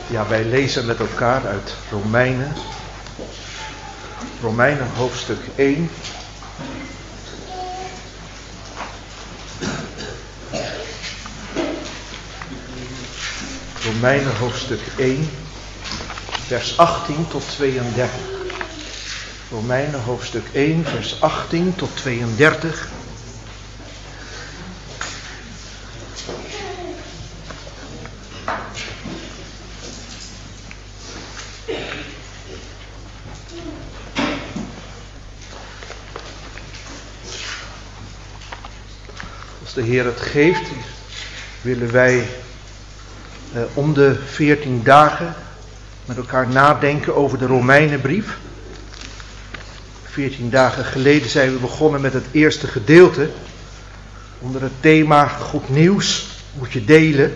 Ja, wij lezen met elkaar uit Romeinen. Romeinen hoofdstuk 1. Romeinen hoofdstuk 1, vers 18 tot 32. Romeinen hoofdstuk 1, vers 18 tot 32. Als de Heer het geeft, willen wij om de 14 dagen met elkaar nadenken over de Romeinenbrief. 14 dagen geleden zijn we begonnen met het eerste gedeelte. Onder het thema goed nieuws moet je delen.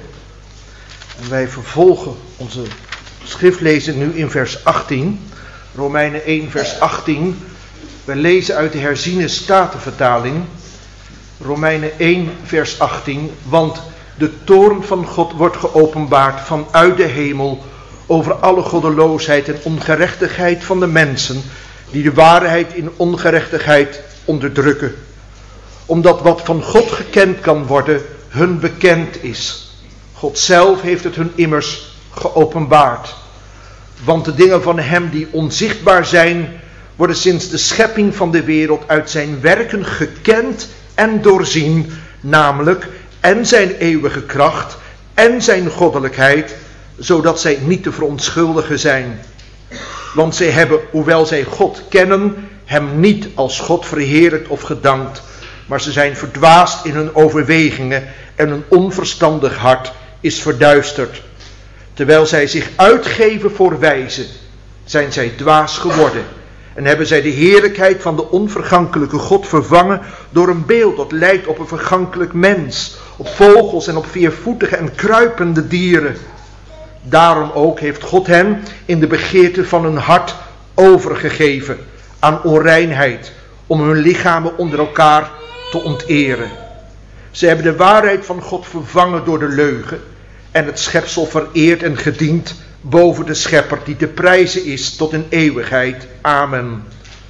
En wij vervolgen onze schriftlezing nu in vers 18. Romeinen 1 vers 18. Wij lezen uit de herziene statenvertaling. Romeinen 1 vers 18. Want de toorn van God wordt geopenbaard vanuit de hemel over alle goddeloosheid en ongerechtigheid van de mensen die de waarheid in ongerechtigheid onderdrukken. Omdat wat van God gekend kan worden hun bekend is. God zelf heeft het hun immers geopenbaard. Want de dingen van hem die onzichtbaar zijn, worden sinds de schepping van de wereld uit zijn werken gekend en doorzien, namelijk en zijn eeuwige kracht en zijn goddelijkheid, zodat zij niet te verontschuldigen zijn. Want zij hebben, hoewel zij God kennen, hem niet als God verheerlijkt of gedankt, maar ze zijn verdwaasd in hun overwegingen en hun onverstandig hart is verduisterd. Terwijl zij zich uitgeven voor wijzen, zijn zij dwaas geworden en hebben zij de heerlijkheid van de onvergankelijke God vervangen door een beeld dat lijkt op een vergankelijk mens, op vogels en op viervoetige en kruipende dieren. Daarom ook heeft God hen in de begeerte van hun hart overgegeven aan onreinheid, om hun lichamen onder elkaar te onteren. Ze hebben de waarheid van God vervangen door de leugen en het schepsel vereerd en gediend boven de schepper die te prijzen is tot in eeuwigheid. Amen.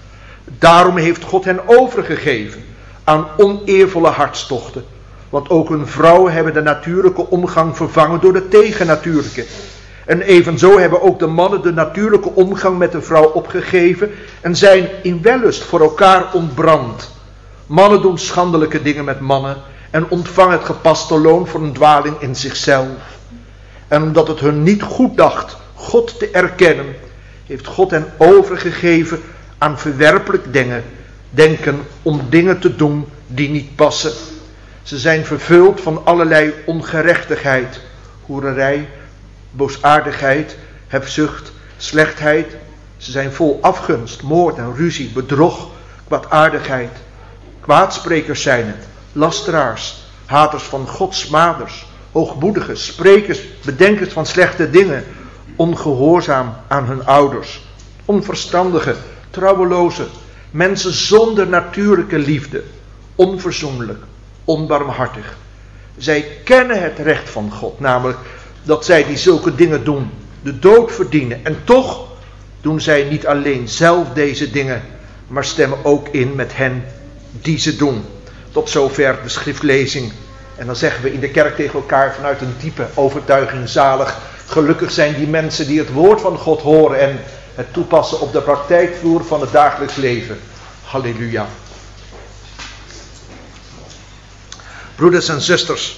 Daarom heeft God hen overgegeven aan oneervolle hartstochten. Want ook hun vrouwen hebben de natuurlijke omgang vervangen door de tegennatuurlijke. En evenzo hebben ook de mannen de natuurlijke omgang met de vrouw opgegeven en zijn in wellust voor elkaar ontbrand. Mannen doen schandelijke dingen met mannen en ontvangen het gepaste loon voor een dwaling in zichzelf. En omdat het hun niet goed dacht God te erkennen, heeft God hen overgegeven aan verwerpelijk denken om dingen te doen die niet passen. Ze zijn vervuld van allerlei ongerechtigheid, hoererij, boosaardigheid, hebzucht, slechtheid. Ze zijn vol afgunst, moord en ruzie, bedrog, kwaadaardigheid. Kwaadsprekers zijn het, lasteraars, haters van God, smaders, hoogmoedigen, sprekers, bedenkers van slechte dingen, ongehoorzaam aan hun ouders, onverstandigen, trouwelozen, mensen zonder natuurlijke liefde, onverzoenlijk, onbarmhartig. Zij kennen het recht van God, namelijk dat zij die zulke dingen doen, de dood verdienen. En toch doen zij niet alleen zelf deze dingen, maar stemmen ook in met hen die ze doen. Tot zover de schriftlezing. En dan zeggen we in de kerk tegen elkaar vanuit een diepe overtuiging zalig. Gelukkig zijn die mensen die het woord van God horen en het toepassen op de praktijkvloer van het dagelijks leven. Halleluja. Broeders en zusters,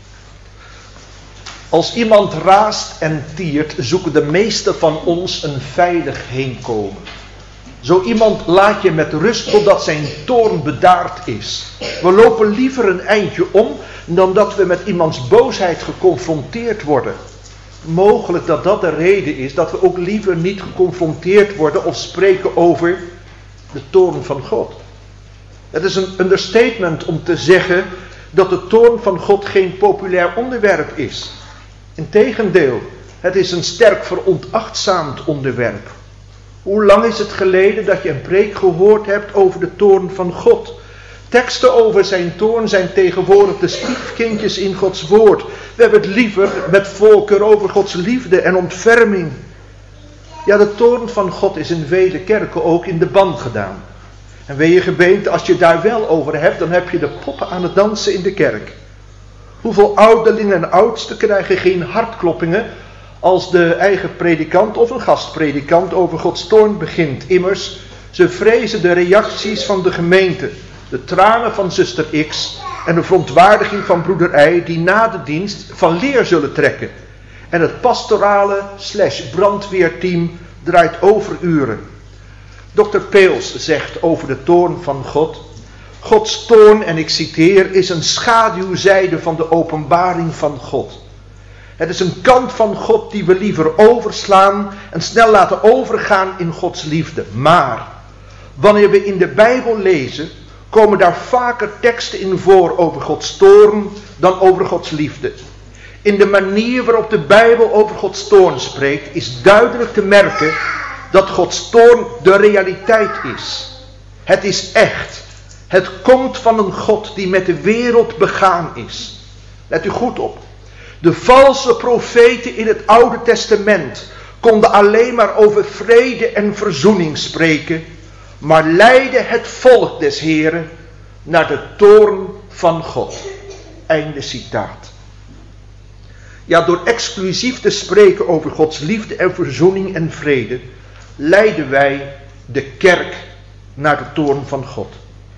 als iemand raast en tiert, zoeken de meesten van ons een veilig heenkomen. Zo iemand laat je met rust totdat zijn toorn bedaard is. We lopen liever een eindje om dan dat we met iemands boosheid geconfronteerd worden. Mogelijk dat dat de reden is dat we ook liever niet geconfronteerd worden of spreken over de toorn van God. Het is een understatement om te zeggen dat de toorn van God geen populair onderwerp is. Integendeel, het is een sterk veronachtzaamd onderwerp. Hoe lang is het geleden dat je een preek gehoord hebt over de toorn van God? Teksten over zijn toorn zijn tegenwoordig de stiefkindjes in Gods woord. We hebben het liever met voorkeur over Gods liefde en ontferming. Ja, de toorn van God is in vele kerken ook in de ban gedaan. En weet je gemeente, als je daar wel over hebt, dan heb je de poppen aan het dansen in de kerk. Hoeveel ouderlingen en oudsten krijgen geen hartkloppingen als de eigen predikant of een gastpredikant over Gods toorn begint. Immers, ze vrezen de reacties van de gemeente, de tranen van zuster X en de verontwaardiging van broeder Y die na de dienst van leer zullen trekken. En het pastorale / brandweerteam draait overuren. Dr. Peels zegt over de toorn van God: Gods toorn, en ik citeer, is een schaduwzijde van de openbaring van God. Het is een kant van God die we liever overslaan en snel laten overgaan in Gods liefde. Maar wanneer we in de Bijbel lezen, komen daar vaker teksten in voor over Gods toorn dan over Gods liefde. In de manier waarop de Bijbel over Gods toorn spreekt, is duidelijk te merken dat Gods toorn de realiteit is. Het is echt. Het komt van een God die met de wereld begaan is. Let u goed op. De valse profeten in het Oude Testament konden alleen maar over vrede en verzoening spreken, maar leidden het volk des Heren naar de toorn van God. Einde citaat. Ja, door exclusief te spreken over Gods liefde en verzoening en vrede, leiden wij de kerk naar de toorn van God.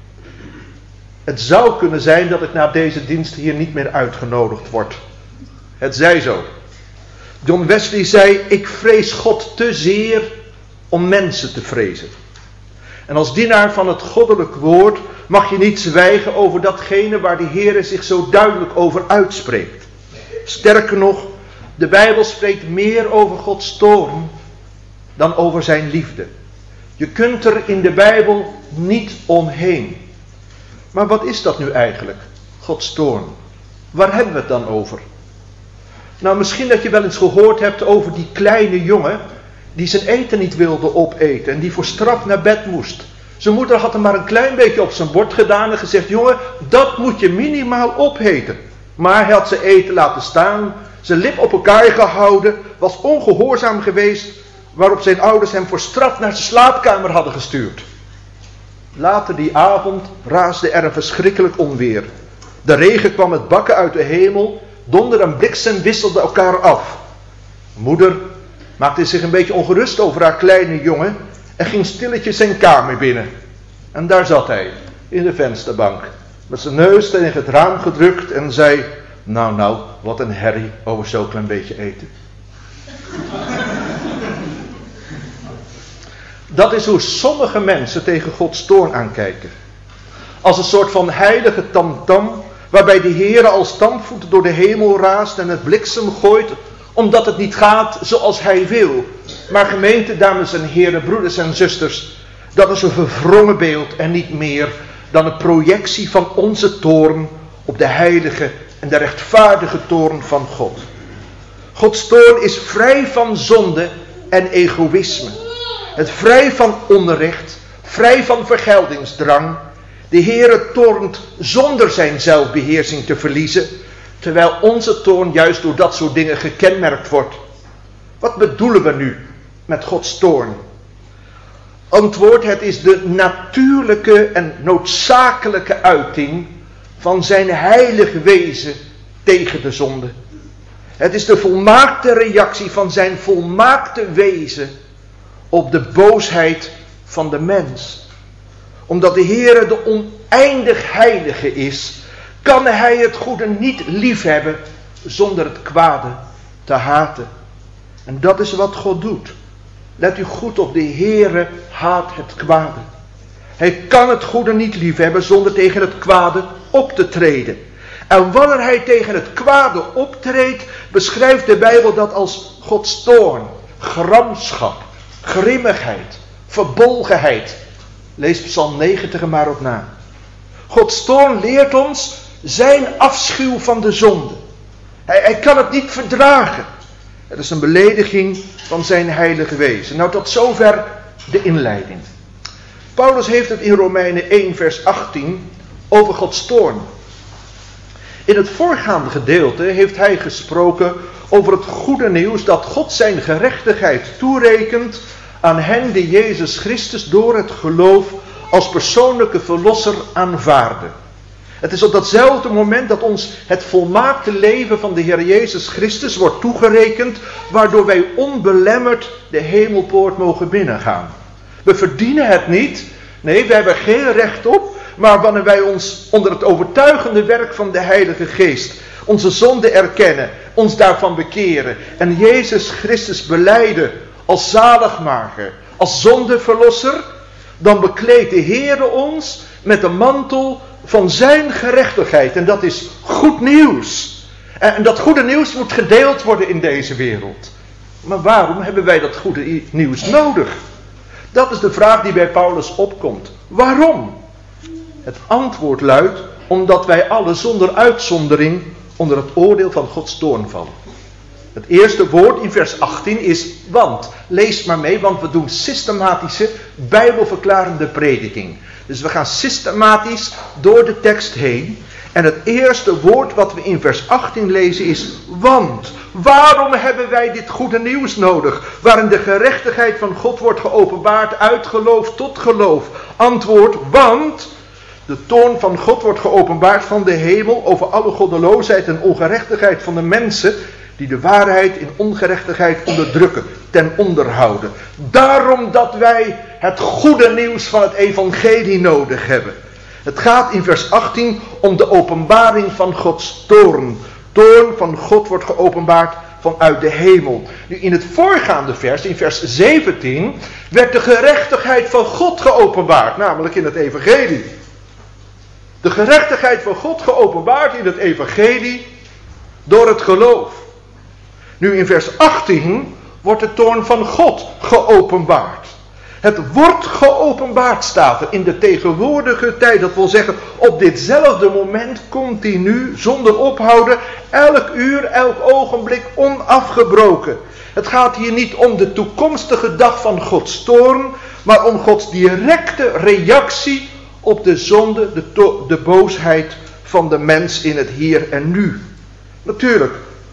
Het zou kunnen zijn dat ik na deze dienst hier niet meer uitgenodigd word. Het zij zo. John Wesley zei: ik vrees God te zeer om mensen te vrezen. En als dienaar van het goddelijk woord mag je niet zwijgen over datgene waar de Heere zich zo duidelijk over uitspreekt. Sterker nog, de Bijbel spreekt meer over Gods toorn dan over zijn liefde. Je kunt er in de Bijbel niet omheen. Maar wat is dat nu eigenlijk, Gods toorn? Waar hebben we het dan over? Nou, misschien dat je wel eens gehoord hebt over die kleine jongen die zijn eten niet wilde opeten en die voor straf naar bed moest. Zijn moeder had hem maar een klein beetje op zijn bord gedaan en gezegd: jongen, dat moet je minimaal opeten. Maar hij had zijn eten laten staan, zijn lip op elkaar gehouden, was ongehoorzaam geweest, waarop zijn ouders hem voor straf naar zijn slaapkamer hadden gestuurd. Later die avond raasde er een verschrikkelijk onweer. De regen kwam met bakken uit de hemel, donder en bliksem wisselden elkaar af. Moeder maakte zich een beetje ongerust over haar kleine jongen en ging stilletjes zijn kamer binnen. En daar zat hij, in de vensterbank, met zijn neus tegen het raam gedrukt en zei: nou, wat een herrie over zo'n klein beetje eten. Dat is hoe sommige mensen tegen Gods toorn aankijken. Als een soort van heilige tamtam, waarbij de Heere als stampvoet door de hemel raast en het bliksem gooit, omdat het niet gaat zoals hij wil. Maar gemeente, dames en heren, broeders en zusters, dat is een verwrongen beeld en niet meer dan een projectie van onze toorn op de heilige en de rechtvaardige toorn van God. Gods toorn is vrij van zonde en egoïsme. Het vrij van onrecht, vrij van vergeldingsdrang. De Heere toornt zonder zijn zelfbeheersing te verliezen, terwijl onze toorn juist door dat soort dingen gekenmerkt wordt. Wat bedoelen we nu met Gods toorn? Antwoord: het is de natuurlijke en noodzakelijke uiting van zijn heilig wezen tegen de zonde. Het is de volmaakte reactie van zijn volmaakte wezen op de boosheid van de mens. Omdat de Heere de oneindig heilige is, kan hij het goede niet liefhebben zonder het kwade te haten. En dat is wat God doet. Let u goed op, de Heere haat het kwade. Hij kan het goede niet liefhebben zonder tegen het kwade op te treden. En wanneer hij tegen het kwade optreedt, beschrijft de Bijbel dat als Gods toorn, gramschap, grimmigheid, verbolgenheid. Lees Psalm 90 er maar op na. Gods toorn leert ons zijn afschuw van de zonde. Hij kan het niet verdragen. Het is een belediging van zijn heilige wezen. Nou, tot zover de inleiding. Paulus heeft het in Romeinen 1 vers 18 over Gods toorn. In het voorgaande gedeelte heeft hij gesproken over het goede nieuws dat God zijn gerechtigheid toerekent aan hen die Jezus Christus door het geloof als persoonlijke verlosser aanvaarden. Het is op datzelfde moment dat ons het volmaakte leven van de Heer Jezus Christus wordt toegerekend, waardoor wij onbelemmerd de hemelpoort mogen binnengaan. We verdienen het niet, nee, we hebben geen recht op, maar wanneer wij ons onder het overtuigende werk van de Heilige Geest onze zonde erkennen, ons daarvan bekeren en Jezus Christus belijden als zaligmaker, als zondeverlosser, dan bekleedt de Heer ons met de mantel van zijn gerechtigheid. En dat is goed nieuws. En dat goede nieuws moet gedeeld worden in deze wereld. Maar waarom hebben wij dat goede nieuws nodig? Dat is de vraag die bij Paulus opkomt. Waarom? Het antwoord luidt, omdat wij alle zonder uitzondering onder het oordeel van Gods toorn vallen. Het eerste woord in vers 18 is want. Lees maar mee, want we doen systematische bijbelverklarende prediking. Dus we gaan systematisch door de tekst heen. En het eerste woord wat we in vers 18 lezen is want. Waarom hebben wij dit goede nieuws nodig? Waarin de gerechtigheid van God wordt geopenbaard uit geloof tot geloof. Antwoord, want de toorn van God wordt geopenbaard van de hemel over alle goddeloosheid en ongerechtigheid van de mensen die de waarheid in ongerechtigheid onderdrukken, ten onderhouden. Daarom dat wij het goede nieuws van het evangelie nodig hebben. Het gaat in vers 18 om de openbaring van Gods toorn. Toorn van God wordt geopenbaard vanuit de hemel. Nu in het voorgaande vers, in vers 17, werd de gerechtigheid van God geopenbaard, namelijk in het evangelie. De gerechtigheid van God geopenbaard in het evangelie door het geloof. Nu in vers 18 wordt de toorn van God geopenbaard. Het wordt geopenbaard, staat er, in de tegenwoordige tijd. Dat wil zeggen, op ditzelfde moment, continu, zonder ophouden, elk uur, elk ogenblik, onafgebroken. Het gaat hier niet om de toekomstige dag van Gods toorn, maar om Gods directe reactie op de zonde, de boosheid van de mens in het hier en nu. Natuurlijk,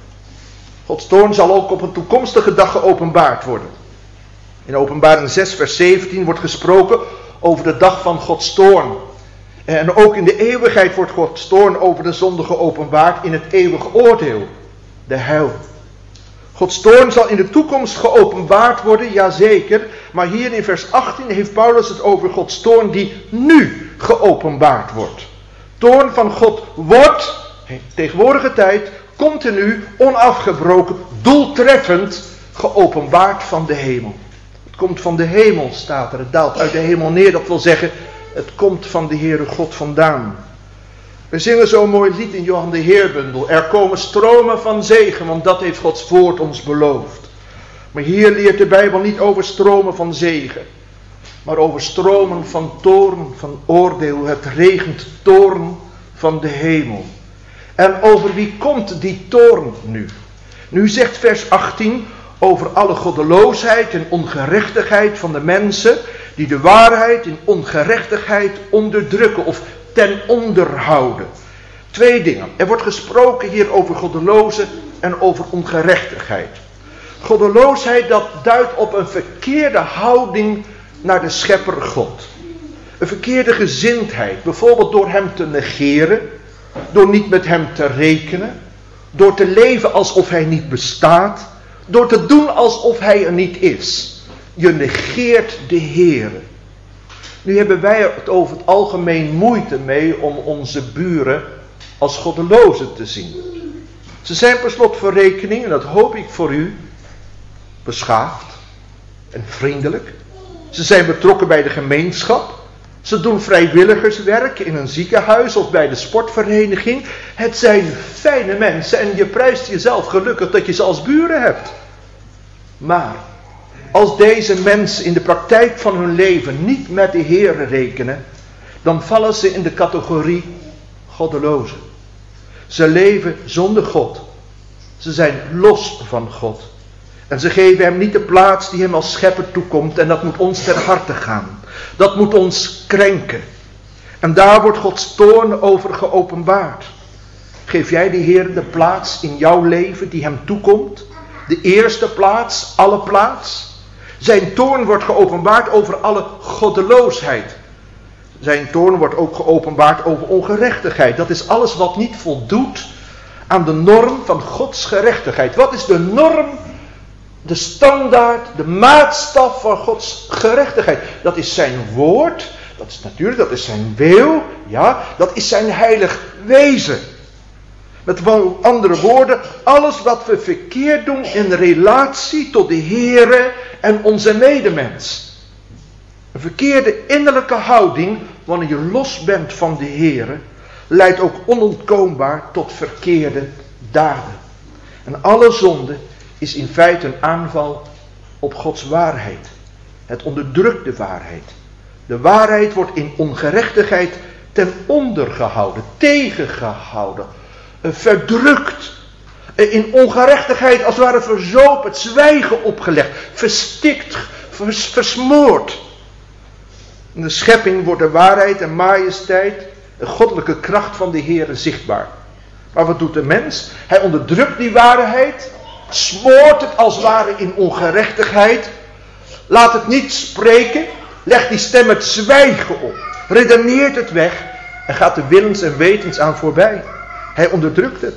Gods toorn zal ook op een toekomstige dag geopenbaard worden. In Openbaring 6 vers 17 wordt gesproken over de dag van Gods toorn. En ook in de eeuwigheid wordt Gods toorn over de zonde geopenbaard in het eeuwige oordeel, de hel. Gods toorn zal in de toekomst geopenbaard worden, jazeker. Maar hier in vers 18 heeft Paulus het over Gods toorn die nu geopenbaard wordt. Toorn van God wordt, in tegenwoordige tijd, continu, onafgebroken, doeltreffend geopenbaard van de hemel. Het komt van de hemel, staat er. Het daalt uit de hemel neer. Dat wil zeggen, het komt van de Heere God vandaan. We zingen zo'n mooi lied in Johan de Heerbundel. Er komen stromen van zegen, want dat heeft Gods woord ons beloofd. Maar hier leert de Bijbel niet over stromen van zegen, maar over stromen van toorn, van oordeel. Het regent toorn van de hemel. En over wie komt die toorn nu? Nu zegt vers 18... over alle goddeloosheid en ongerechtigheid van de mensen die de waarheid in ongerechtigheid onderdrukken of ten onder houden. Twee dingen. Er wordt gesproken hier over goddelozen en over ongerechtigheid. Goddeloosheid, dat duidt op een verkeerde houding naar de schepper God. Een verkeerde gezindheid, bijvoorbeeld door hem te negeren, door niet met hem te rekenen, door te leven alsof hij niet bestaat, door te doen alsof hij er niet is. Je negeert de Heere. Nu hebben wij het over het algemeen moeite mee om onze buren als goddelozen te zien. Ze zijn per slot voor rekening, en dat hoop ik voor u, beschaafd en vriendelijk. Ze zijn betrokken bij de gemeenschap. Ze doen vrijwilligerswerk in een ziekenhuis of bij de sportvereniging. Het zijn fijne mensen en je prijst jezelf gelukkig dat je ze als buren hebt. Maar als deze mensen in de praktijk van hun leven niet met de Heer rekenen, dan vallen ze in de categorie goddelozen. Ze leven zonder God. Ze zijn los van God. En ze geven hem niet de plaats die hem als schepper toekomt. En dat moet ons ter harte gaan. Dat moet ons krenken. En daar wordt Gods toorn over geopenbaard. Geef jij de Heer de plaats in jouw leven die hem toekomt? De eerste plaats, alle plaats? Zijn toorn wordt geopenbaard over alle goddeloosheid. Zijn toorn wordt ook geopenbaard over ongerechtigheid. Dat is alles wat niet voldoet aan de norm van Gods gerechtigheid. Wat is de norm, de standaard, de maatstaf van Gods gerechtigheid? Dat is zijn woord, dat is natuurlijk, dat is zijn wil, ja, dat is zijn heilig wezen. Met andere woorden, alles wat we verkeerd doen in relatie tot de Heere en onze medemens. Een verkeerde innerlijke houding, wanneer je los bent van de Heere, leidt ook onontkoombaar tot verkeerde daden. En alle zonde is in feite een aanval op Gods waarheid. Het onderdrukt de waarheid. De waarheid wordt in ongerechtigheid ten onder gehouden, tegengehouden, verdrukt. In ongerechtigheid als het ware verzopen, het zwijgen opgelegd, verstikt, versmoord. In de schepping wordt de waarheid en majesteit, de goddelijke kracht van de Heere zichtbaar. Maar wat doet de mens? Hij onderdrukt die waarheid, smoort het als het ware in ongerechtigheid, laat het niet spreken, legt die stem het zwijgen op, redeneert het weg en gaat de willens en wetens aan voorbij. Hij onderdrukt het.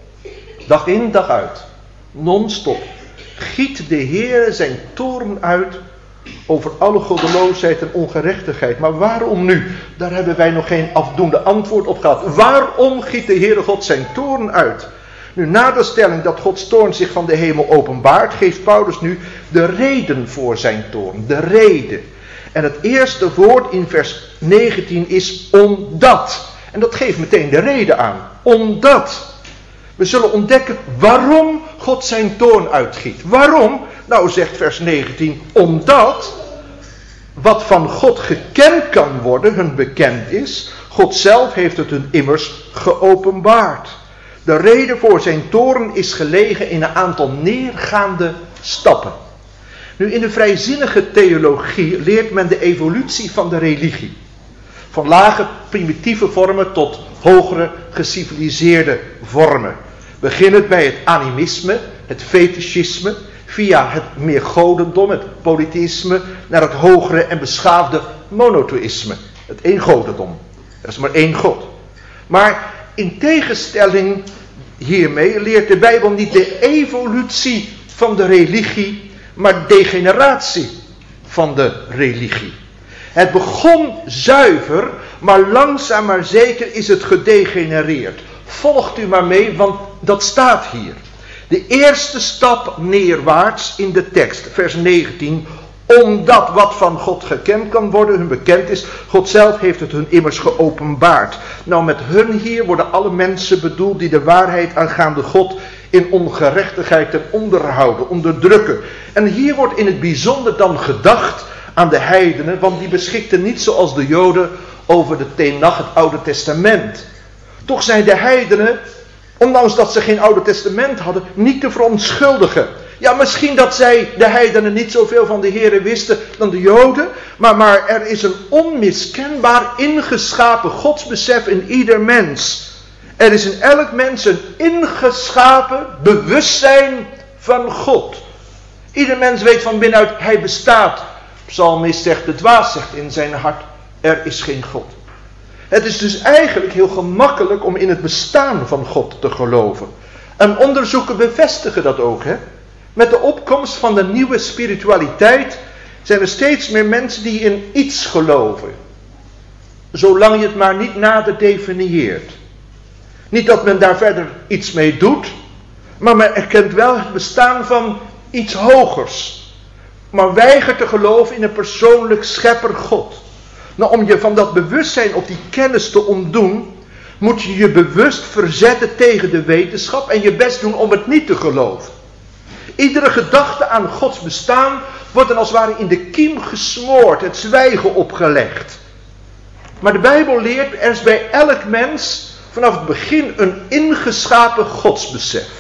Dag in, dag uit. Non-stop. Giet de Heer zijn toorn uit over alle goddeloosheid en ongerechtigheid. Maar waarom nu? Daar hebben wij nog geen afdoende antwoord op gehad. Waarom giet de Heere God zijn toorn uit? Nu, na de stelling dat Gods toorn zich van de hemel openbaart, geeft Paulus nu de reden voor zijn toorn. De reden. En het eerste woord in vers 19 is omdat. En dat geeft meteen de reden aan. Omdat. We zullen ontdekken waarom God zijn toorn uitgiet. Waarom? Nou zegt vers 19, omdat wat van God gekend kan worden, hun bekend is. God zelf heeft het hun immers geopenbaard. De reden voor zijn toorn is gelegen in een aantal neergaande stappen. Nu, in de vrijzinnige theologie leert men de evolutie van de religie. Van lage primitieve vormen tot hogere geciviliseerde vormen. Beginnend bij het animisme, het fetischisme, via het meer godendom, het polytheïsme, naar het hogere en beschaafde monotheïsme, het eengodendom. Er is maar één God. Maar in tegenstelling hiermee leert de Bijbel niet de evolutie van de religie, maar degeneratie van de religie. Het begon zuiver, maar langzaam maar zeker is het gedegenereerd. Volgt u maar mee, want dat staat hier. De eerste stap neerwaarts in de tekst, vers 19. Omdat wat van God gekend kan worden, hun bekend is. God zelf heeft het hun immers geopenbaard. Nou, met hun hier worden alle mensen bedoeld die de waarheid aangaande God in ongerechtigheid ten onderhouden, onderdrukken. En hier wordt in het bijzonder dan gedacht aan de heidenen, want die beschikten niet zoals de Joden over de Tenach, het Oude Testament. Toch zijn de heidenen, ondanks dat ze geen Oude Testament hadden, niet te verontschuldigen. Ja, misschien dat zij, de heidenen, niet zoveel van de Here wisten dan de Joden, maar er is een onmiskenbaar ingeschapen godsbesef in ieder mens. Er is in elk mens een ingeschapen bewustzijn van God. Ieder mens weet van binnenuit, hij bestaat. Psalmist zegt, de dwaas zegt in zijn hart, er is geen God. Het is dus eigenlijk heel gemakkelijk om in het bestaan van God te geloven. En onderzoeken bevestigen dat ook. Hè? Met de opkomst van de nieuwe spiritualiteit zijn er steeds meer mensen die in iets geloven. Zolang je het maar niet nader definieert. Niet dat men daar verder iets mee doet, maar men erkent wel het bestaan van iets hogers. Maar weigert te geloven in een persoonlijk schepper God. Nou, om je van dat bewustzijn op die kennis te ontdoen, moet je je bewust verzetten tegen de wetenschap en je best doen om het niet te geloven. Iedere gedachte aan Gods bestaan wordt dan als het ware in de kiem gesmoord, het zwijgen opgelegd. Maar de Bijbel leert, er is bij elk mens vanaf het begin een ingeschapen godsbesef.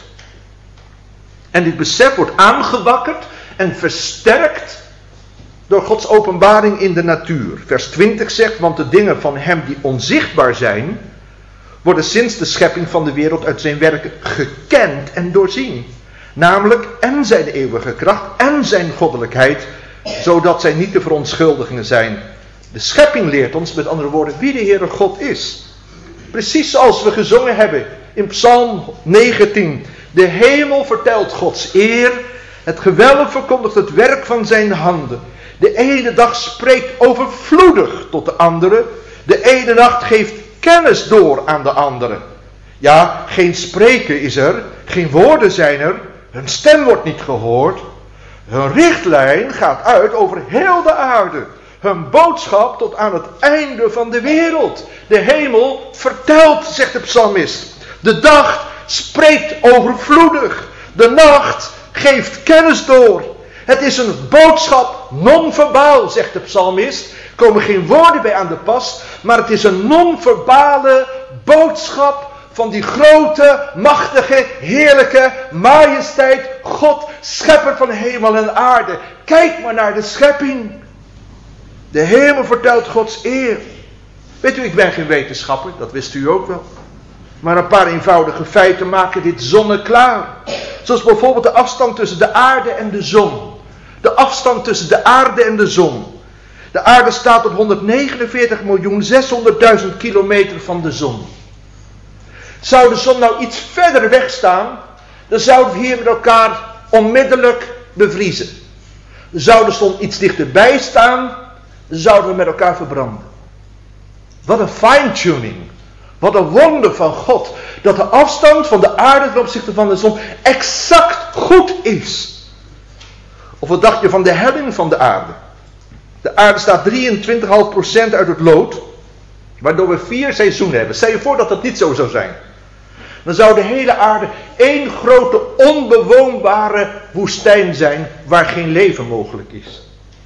En dit besef wordt aangewakkerd en versterkt door Gods openbaring in de natuur. Vers 20 zegt, want de dingen van hem die onzichtbaar zijn, worden sinds de schepping van de wereld uit zijn werken gekend en doorzien. Namelijk en zijn eeuwige kracht en zijn goddelijkheid, zodat zij niet te verontschuldigingen zijn. De schepping leert ons, met andere woorden, wie de Heere God is. Precies zoals we gezongen hebben in Psalm 19. De hemel vertelt Gods eer, het gewelf verkondigt het werk van zijn handen. De ene dag spreekt overvloedig tot de andere, de ene nacht geeft kennis door aan de andere. Ja, geen spreken is er, geen woorden zijn er, hun stem wordt niet gehoord. Hun richtlijn gaat uit over heel de aarde. Hun boodschap tot aan het einde van de wereld. De hemel vertelt, zegt de psalmist. De dag spreekt overvloedig. De nacht geeft kennis door. Het is een boodschap non-verbaal, zegt de psalmist. Er komen geen woorden bij aan de pas, maar het is een non-verbale boodschap van die grote, machtige, heerlijke majesteit, God, schepper van hemel en aarde. Kijk maar naar de schepping. De hemel vertelt Gods eer. Weet u, ik ben geen wetenschapper, dat wist u ook wel. Maar een paar eenvoudige feiten maken dit zonneklaar. Zoals bijvoorbeeld de afstand tussen de aarde en de zon. De afstand tussen de aarde en de zon. De aarde staat op 149.600.000 kilometer van de zon. Zou de zon nou iets verder weg staan, dan zouden we hier met elkaar onmiddellijk bevriezen. Zou de zon iets dichterbij staan, dan zouden we met elkaar verbranden. Wat een fine-tuning. Wat een wonder van God. Dat de afstand van de aarde ten opzichte van de zon exact goed is. Of wat dacht je van de helling van de aarde? De aarde staat 23,5% uit het lood. Waardoor we 4 seizoenen hebben. Stel je voor dat dat niet zo zou zijn. Dan zou de hele aarde één grote onbewoonbare woestijn zijn waar geen leven mogelijk is.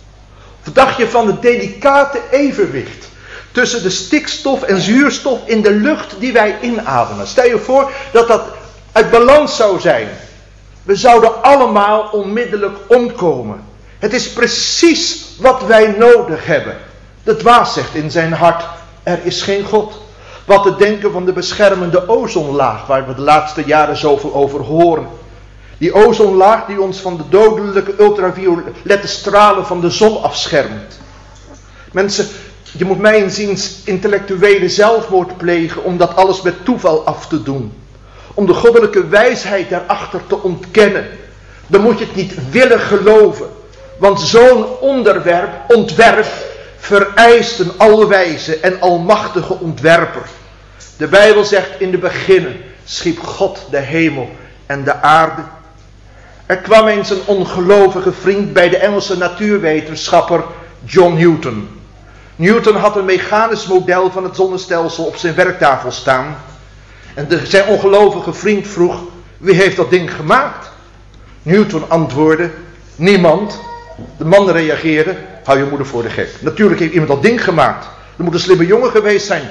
Of dacht je van het delicate evenwicht tussen de stikstof en zuurstof in de lucht die wij inademen? Stel je voor dat dat uit balans zou zijn. We zouden allemaal onmiddellijk omkomen. Het is precies wat wij nodig hebben. De dwaas zegt in zijn hart, er is geen God. Wat te denken van de beschermende ozonlaag, waar we de laatste jaren zoveel over horen. Die ozonlaag die ons van de dodelijke ultraviolette stralen van de zon afschermt. Mensen, je moet mij inziens intellectuele zelfmoord plegen om dat alles met toeval af te doen. Om de goddelijke wijsheid daarachter te ontkennen. Dan moet je het niet willen geloven. Want zo'n ontwerp vereist een alwijze en almachtige ontwerper. De Bijbel zegt in de beginnen schiep God de hemel en de aarde. Er kwam eens een ongelovige vriend bij de Engelse natuurwetenschapper John Newton. Newton had een mechanisch model van het zonnestelsel op zijn werktafel staan. En zijn ongelovige vriend vroeg, wie heeft dat ding gemaakt? Newton antwoordde, niemand. De man reageerde, hou je moeder voor de gek. Natuurlijk heeft iemand dat ding gemaakt. Er moet een slimme jongen geweest zijn.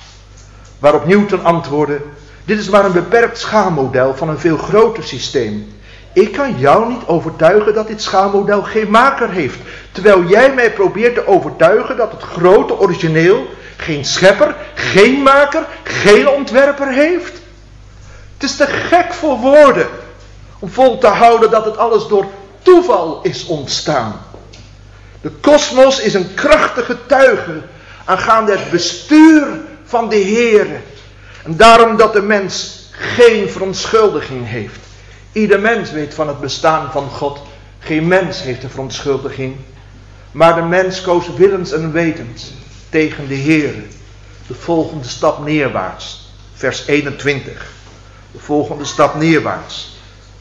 Waarop Newton antwoordde, dit is maar een beperkt schaalmodel van een veel groter systeem. Ik kan jou niet overtuigen dat dit schaalmodel geen maker heeft. Terwijl jij mij probeert te overtuigen dat het grote origineel geen schepper, geen maker, geen ontwerper heeft. Het is te gek voor woorden om vol te houden dat het alles door toeval is ontstaan. De kosmos is een krachtige getuige aangaande het bestuur van de Heere. En daarom dat de mens geen verontschuldiging heeft. Ieder mens weet van het bestaan van God. Geen mens heeft een verontschuldiging. Maar de mens koos willens en wetens tegen de Heere. De volgende stap neerwaarts. Vers 21. De volgende stap neerwaarts.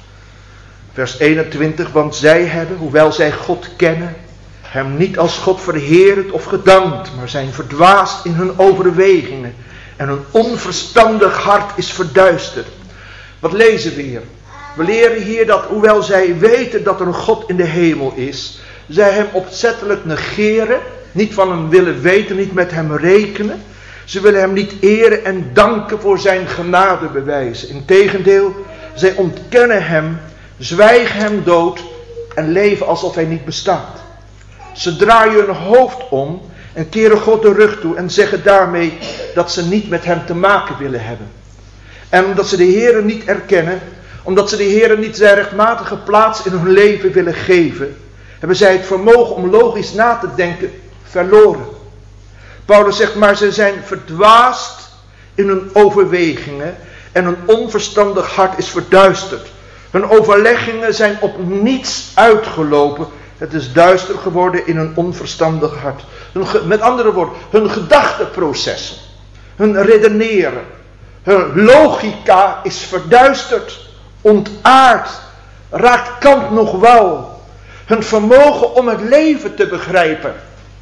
Vers 21. Want zij hebben, hoewel zij God kennen, hem niet als God verheerend of gedankt, maar zijn verdwaasd in hun overwegingen. En hun onverstandig hart is verduisterd. Wat lezen we hier? We leren hier dat hoewel zij weten dat er een God in de hemel is, zij hem opzettelijk negeren, niet van hem willen weten, niet met hem rekenen. Ze willen hem niet eren en danken voor zijn genadebewijzen. Integendeel, zij ontkennen hem, zwijgen hem dood en leven alsof hij niet bestaat. Ze draaien hun hoofd om En keren God de rug toe en zeggen daarmee dat ze niet met hem te maken willen hebben. En omdat ze de Heere niet erkennen, omdat ze de Heere niet zijn rechtmatige plaats in hun leven willen geven, hebben zij het vermogen om logisch na te denken verloren. Paulus zegt, maar ze zijn verdwaasd in hun overwegingen en hun onverstandig hart is verduisterd. Hun overleggingen zijn op niets uitgelopen. Het is duister geworden in hun onverstandig hart. Met andere woorden, hun gedachteprocessen, hun redeneren, hun logica is verduisterd, ontaard, raakt kant nog wel. Hun vermogen om het leven te begrijpen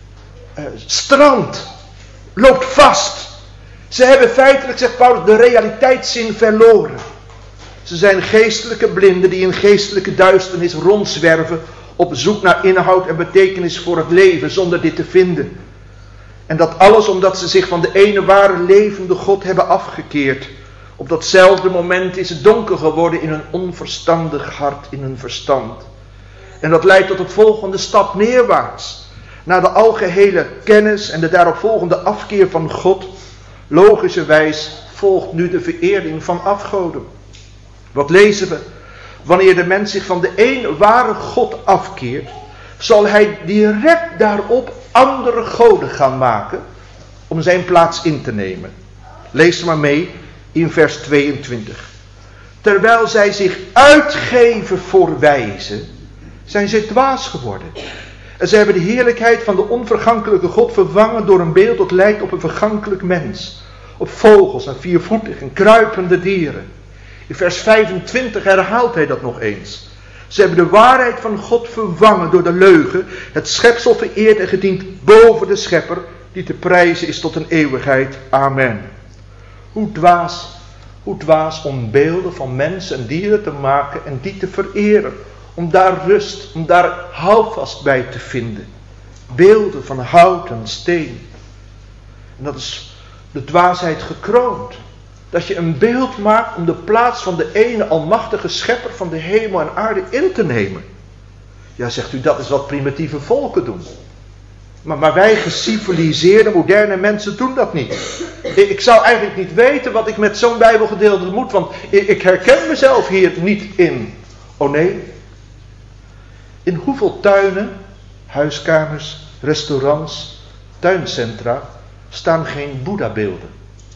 strandt, loopt vast. Ze hebben feitelijk, zegt Paulus, de realiteitszin verloren. Ze zijn geestelijke blinden die in geestelijke duisternis rondzwerven op zoek naar inhoud en betekenis voor het leven zonder dit te vinden. En dat alles omdat ze zich van de ene ware levende God hebben afgekeerd. Op datzelfde moment is het donker geworden in hun onverstandig hart, in hun verstand. En dat leidt tot de volgende stap neerwaarts. Naar de algehele kennis en de daaropvolgende afkeer van God. Logischerwijs volgt nu de verering van afgoden. Wat lezen we? Wanneer de mens zich van de ene ware God afkeert, zal hij direct daarop andere goden gaan maken om zijn plaats in te nemen. Lees maar mee in vers 22. Terwijl zij zich uitgeven voor wijzen, zijn zij dwaas geworden. En zij hebben de heerlijkheid van de onvergankelijke God vervangen door een beeld dat lijkt op een vergankelijk mens. Op vogels en viervoetig en kruipende dieren. In vers 25 herhaalt hij dat nog eens. Ze hebben de waarheid van God vervangen door de leugen. Het schepsel vereerd en gedient boven de schepper, die te prijzen is tot een eeuwigheid. Amen. Hoe dwaas om beelden van mensen en dieren te maken en die te vereren. Om daar rust, om daar houvast bij te vinden. Beelden van hout en steen. En dat is de dwaasheid gekroond. Dat je een beeld maakt om de plaats van de ene almachtige schepper van de hemel en aarde in te nemen. Ja, zegt u, dat is wat primitieve volken doen. Maar wij geciviliseerde, moderne mensen doen dat niet. Ik zou eigenlijk niet weten wat ik met zo'n bijbelgedeelte moet, want ik herken mezelf hier niet in. Oh nee. In hoeveel tuinen, huiskamers, restaurants, tuincentra staan geen Boeddha-beelden?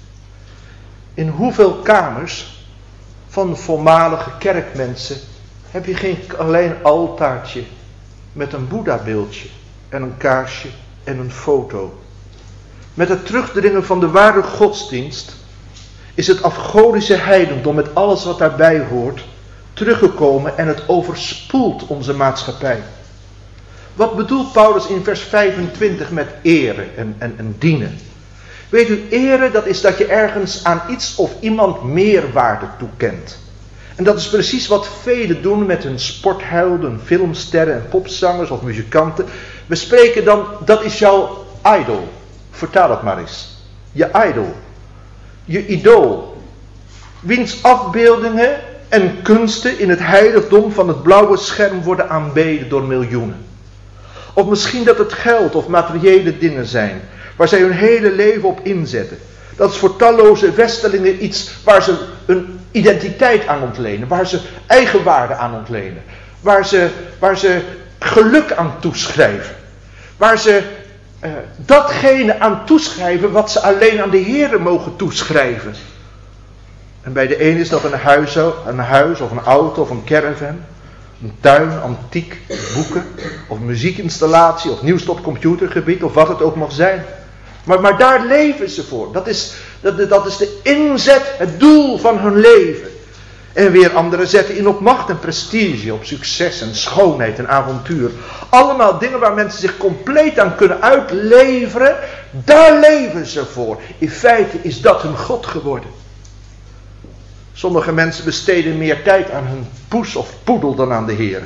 In hoeveel kamers van voormalige kerkmensen heb je geen alleen altaartje met een Boeddha-beeldje en een kaarsje en een foto? Met het terugdringen van de ware godsdienst is het afgodische heidendom met alles wat daarbij hoort teruggekomen en het overspoelt onze maatschappij. Wat bedoelt Paulus in vers 25 met eren en dienen? Weet u, eren, dat is dat je ergens aan iets of iemand meerwaarde toekent. En dat is precies wat velen doen met hun sporthelden, filmsterren en popzangers of muzikanten. We spreken dan, dat is jouw idol. Vertaal het maar eens. Je idol. Je idool. Wiens afbeeldingen en kunsten in het heiligdom van het blauwe scherm worden aanbeden door miljoenen. Of misschien dat het geld of materiële dingen zijn waar zij hun hele leven op inzetten. Dat is voor talloze Westelingen iets waar ze een identiteit aan ontlenen. Waar ze eigenwaarde aan ontlenen. Waar ze geluk aan toeschrijven. Waar ze datgene aan toeschrijven wat ze alleen aan de Heere mogen toeschrijven. En bij de een is dat een huis of een auto of een caravan. Een tuin, antiek, boeken of muziekinstallatie of nieuwste op computergebied of wat het ook mag zijn. Maar daar leven ze voor. Dat is de inzet, het doel van hun leven. En weer anderen zetten in op macht en prestige, op succes en schoonheid en avontuur. Allemaal dingen waar mensen zich compleet aan kunnen uitleveren. Daar leven ze voor. In feite is dat hun God geworden. Sommige mensen besteden meer tijd aan hun poes of poedel dan aan de Heer.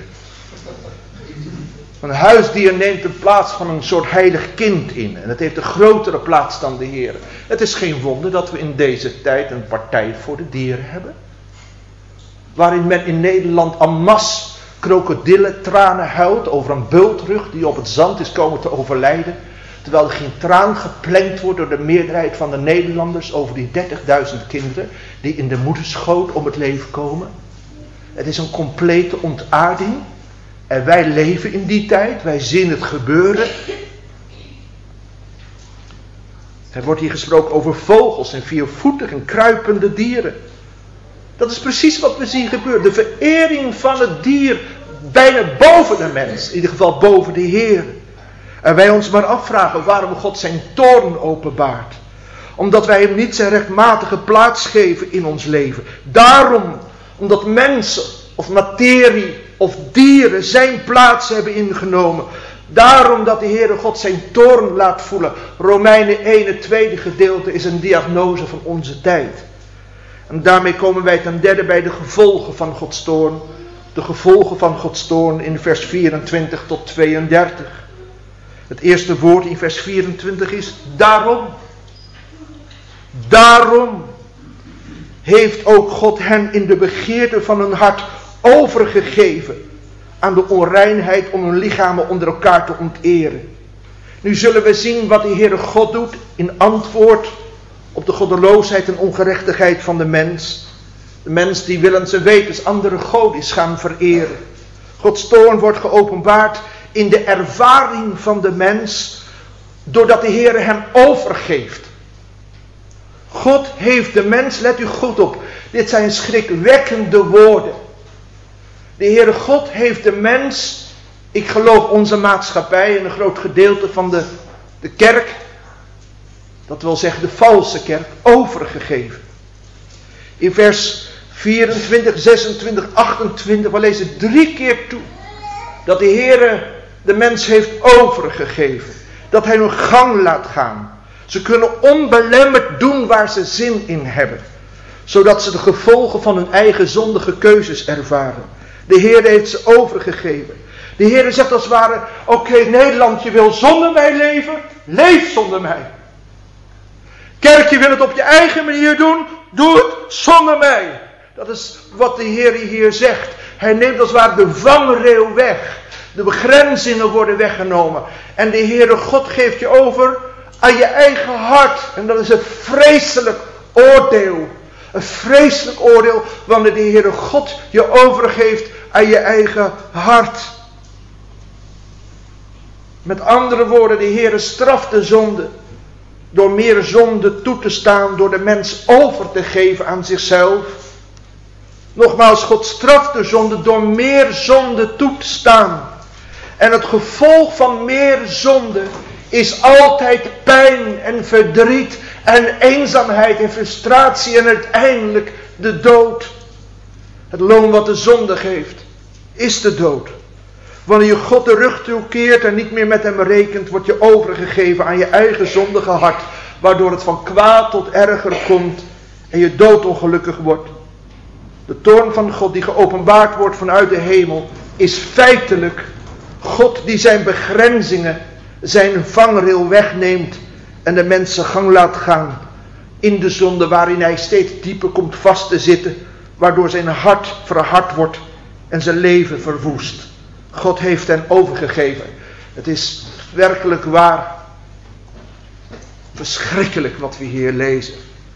Een huisdier neemt de plaats van een soort heilig kind in. En het heeft een grotere plaats dan de Heer. Het is geen wonder dat we in deze tijd een partij voor de dieren hebben. Waarin men in Nederland en masse krokodillentranen huilt over een bultrug die op het zand is komen te overlijden. Terwijl er geen traan geplengd wordt door de meerderheid van de Nederlanders over die 30.000 kinderen die in de moederschoot om het leven komen. Het is een complete ontaarding. En wij leven in die tijd. Wij zien het gebeuren. Er wordt hier gesproken over vogels en viervoetige en kruipende dieren. Dat is precies wat we zien gebeuren. De verering van het dier bijna boven de mens. In ieder geval boven de Heer. En wij ons maar afvragen waarom God zijn toorn openbaart. Omdat wij hem niet zijn rechtmatige plaats geven in ons leven. Daarom, omdat mensen of materie of dieren zijn plaats hebben ingenomen. Daarom dat de Heere God zijn toorn laat voelen. Romeinen 1, het tweede gedeelte, is een diagnose van onze tijd. En daarmee komen wij ten derde bij de gevolgen van Gods toorn. De gevolgen van Gods toorn in vers 24 tot 32. Het eerste woord in vers 24 is daarom. Daarom heeft ook God hen in de begeerte van hun hart overgegeven aan de onreinheid om hun lichamen onder elkaar te onteren. Nu zullen we zien wat de Heere God doet in antwoord op de goddeloosheid en ongerechtigheid van de mens. De mens die willens en wetens andere goden is gaan vereren. Gods toorn wordt geopenbaard in de ervaring van de mens, doordat de Heere hem overgeeft. God heeft de mens, let u goed op, dit zijn schrikwekkende woorden. De Heere God heeft de mens, ik geloof onze maatschappij en een groot gedeelte van de kerk, dat wil zeggen de valse kerk, overgegeven. In vers 24, 26, 28, we lezen 3 keer toe dat de Heere de mens heeft overgegeven. Dat hij hun gang laat gaan. Ze kunnen onbelemmerd doen waar ze zin in hebben. Zodat ze de gevolgen van hun eigen zondige keuzes ervaren. De Heer heeft ze overgegeven. De Heer zegt als het ware, oké, Nederland, je wil zonder mij leven? Leef zonder mij. Kerk, je wil het op je eigen manier doen? Doe het zonder mij. Dat is wat de Heer hier zegt. Hij neemt als het ware de vangrail weg. De begrenzingen worden weggenomen. En de Heere God geeft je over aan je eigen hart. En dat is een vreselijk oordeel. Een vreselijk oordeel wanneer de Heere God je overgeeft aan je eigen hart. Met andere woorden, de Heere straft de zonde. Door meer zonde toe te staan, door de mens over te geven aan zichzelf. Nogmaals, God straft de zonde door meer zonde toe te staan. En het gevolg van meer zonde is altijd pijn en verdriet en eenzaamheid en frustratie en uiteindelijk de dood. Het loon wat de zonde geeft, is de dood. Wanneer je God de rug toekeert en niet meer met hem rekent, wordt je overgegeven aan je eigen zondige hart, waardoor het van kwaad tot erger komt en je doodongelukkig wordt. De toorn van God die geopenbaard wordt vanuit de hemel is feitelijk God die zijn begrenzingen, zijn vangrail wegneemt en de mensen gang laat gaan in de zonde waarin hij steeds dieper komt vast te zitten, waardoor zijn hart verhard wordt en zijn leven verwoest. God heeft hen overgegeven. Het is werkelijk waar verschrikkelijk wat we hier lezen.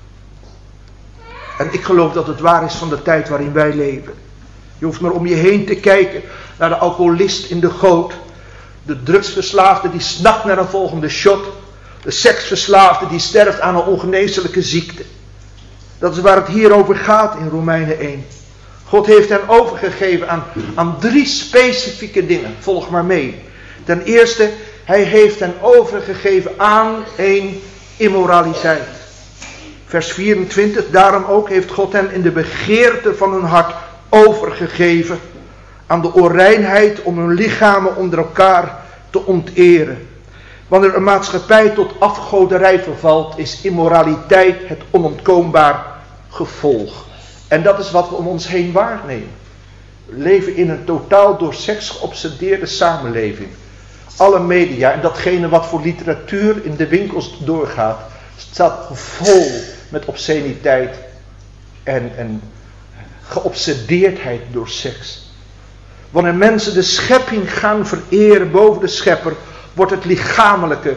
En ik geloof dat het waar is van de tijd waarin wij leven. Je hoeft maar om je heen te kijken naar de alcoholist in de goot. De drugsverslaafde die snakt naar een volgende shot. De seksverslaafde die sterft aan een ongeneeslijke ziekte. Dat is waar het hier over gaat in Romeinen 1. God heeft hen overgegeven aan 3 specifieke dingen. Volg maar mee. Ten eerste, hij heeft hen overgegeven aan 1 immoraliteit. Vers 24, daarom ook heeft God hen in de begeerte van hun hart overgegeven aan de onreinheid om hun lichamen onder elkaar te onteren. Wanneer een maatschappij tot afgoderij vervalt, is immoraliteit het onontkoombaar gevolg. En dat is wat we om ons heen waarnemen. We leven in een totaal door seks geobsedeerde samenleving. Alle media en datgene wat voor literatuur in de winkels doorgaat, staat vol met obsceniteit en geobsedeerdheid door seks. Wanneer mensen de schepping gaan vereren boven de schepper, wordt het lichamelijke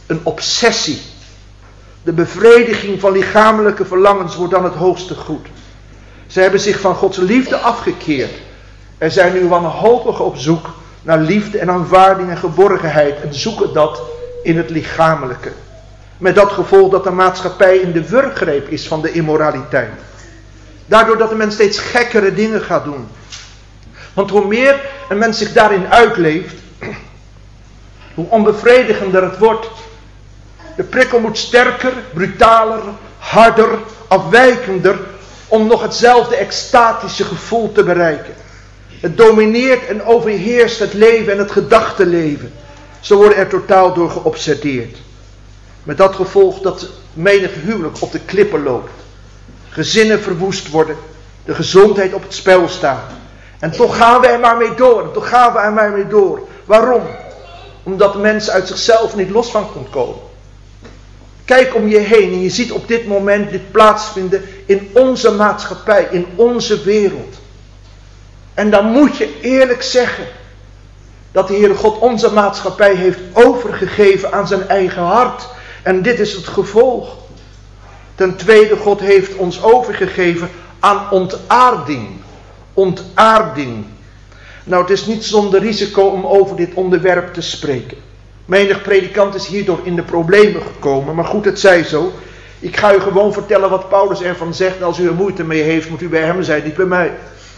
een obsessie. De bevrediging van lichamelijke verlangens wordt dan het hoogste goed. Ze hebben zich van Gods liefde afgekeerd en zijn nu wanhopig op zoek naar liefde en aanvaarding en geborgenheid en zoeken dat in het lichamelijke. Met dat gevolg dat de maatschappij in de wurggreep is van de immoraliteit. Daardoor dat de mens steeds gekkere dingen gaat doen. Want hoe meer een mens zich daarin uitleeft, hoe onbevredigender het wordt. De prikkel moet sterker, brutaler, harder, afwijkender om nog hetzelfde extatische gevoel te bereiken. Het domineert en overheerst het leven en het gedachtenleven. Ze worden er totaal door geobsedeerd. Met dat gevolg dat menig huwelijk op de klippen loopt. Gezinnen verwoest worden. De gezondheid op het spel staat. En toch gaan we er maar mee door. Waarom? Omdat de mens uit zichzelf niet los van kon komen. Kijk om je heen en je ziet op dit moment dit plaatsvinden in onze maatschappij, in onze wereld. En dan moet je eerlijk zeggen dat de Heere God onze maatschappij heeft overgegeven aan zijn eigen hart. En dit is het gevolg. Ten tweede, God heeft ons overgegeven aan ontaarding. Ontaarding. Nou, het is niet zonder risico om over dit onderwerp te spreken. Menig predikant is hierdoor in de problemen gekomen, maar goed, het zij zo. Ik ga u gewoon vertellen wat Paulus ervan zegt. En als u er moeite mee heeft, moet u bij hem zijn, niet bij mij.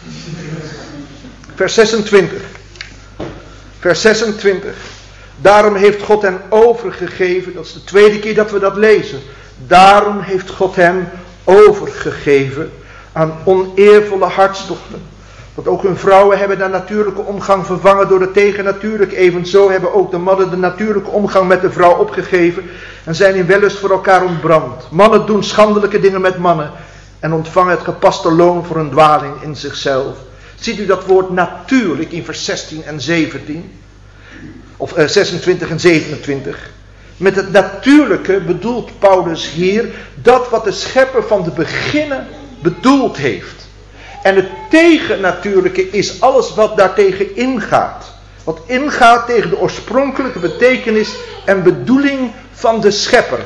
Vers 26. Vers 26. Daarom heeft God hen overgegeven. Dat is de tweede keer dat we dat lezen. Daarom heeft God hen overgegeven aan oneervolle hartstochten. Want ook hun vrouwen hebben de natuurlijke omgang vervangen door de tegennatuurlijke. Evenzo hebben ook de mannen de natuurlijke omgang met de vrouw opgegeven. En zijn in wellust voor elkaar ontbrand. Mannen doen schandelijke dingen met mannen. En ontvangen het gepaste loon voor hun dwaling in zichzelf. Ziet u dat woord natuurlijk in vers 16 en 17? Of 26 en 27. Met het natuurlijke bedoelt Paulus hier dat wat de schepper van de beginnen bedoeld heeft. En het tegennatuurlijke is alles wat daartegen ingaat. Wat ingaat tegen de oorspronkelijke betekenis en bedoeling van de schepper.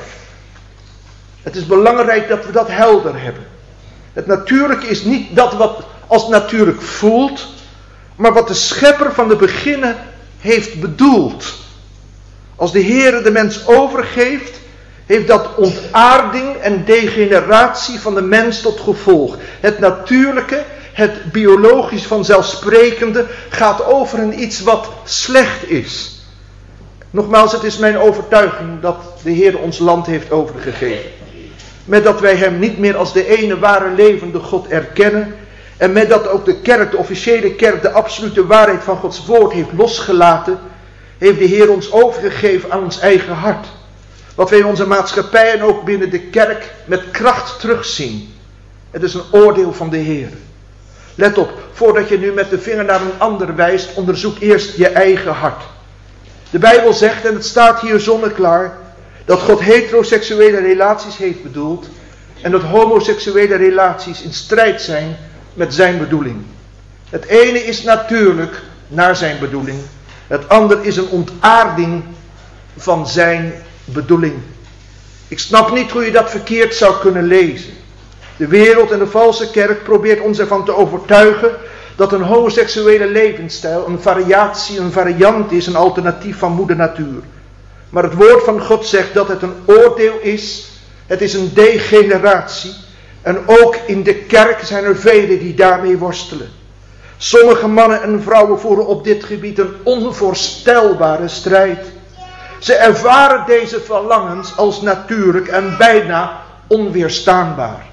Het is belangrijk dat we dat helder hebben. Het natuurlijke is niet dat wat als natuurlijk voelt, maar wat de schepper van de beginnen heeft bedoeld. Als de Heere de mens overgeeft, heeft dat ontaarding en degeneratie van de mens tot gevolg. Het natuurlijke, het biologisch vanzelfsprekende, gaat over in iets wat slecht is. Nogmaals, het is mijn overtuiging dat de Heer ons land heeft overgegeven. Met dat wij hem niet meer als de ene ware levende God erkennen. En met dat ook de kerk, de officiële kerk, de absolute waarheid van Gods woord heeft losgelaten. Heeft de Heer ons overgegeven aan ons eigen hart. Wat wij in onze maatschappij en ook binnen de kerk met kracht terugzien. Het is een oordeel van de Heer. Let op, voordat je nu met de vinger naar een ander wijst, onderzoek eerst je eigen hart. De Bijbel zegt, en het staat hier zonneklaar, dat God heteroseksuele relaties heeft bedoeld. En dat homoseksuele relaties in strijd zijn met zijn bedoeling. Het ene is natuurlijk naar zijn bedoeling. Het ander is een ontaarding van zijn bedoeling. Ik snap niet hoe je dat verkeerd zou kunnen lezen. De wereld en de valse kerk probeert ons ervan te overtuigen dat een homoseksuele levensstijl een variatie, een variant is, een alternatief van moeder natuur. Maar het woord van God zegt dat het een oordeel is. Het is een degeneratie. En ook in de kerk zijn er velen die daarmee worstelen. Sommige mannen en vrouwen voeren op dit gebied een onvoorstelbare strijd. Ze ervaren deze verlangens als natuurlijk en bijna onweerstaanbaar.